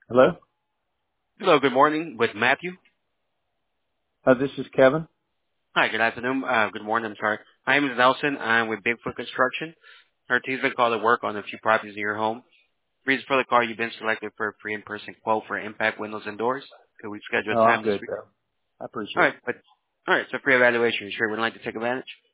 Hello? Hello, good morning with Matthew. This is Kevin. Hi, good afternoon. Good morning, I'm sorry. My name is Nelson. I'm with Bigfoot Construction. Our team's been called to work on a few properties in your home. Reason for the call, you've been selected for a free in-person quote for impact windows and doors. Could we schedule Oh, a I'm time this good week? though. I All appreciate right, it. all right, so free evaluation. You sure would like to take advantage?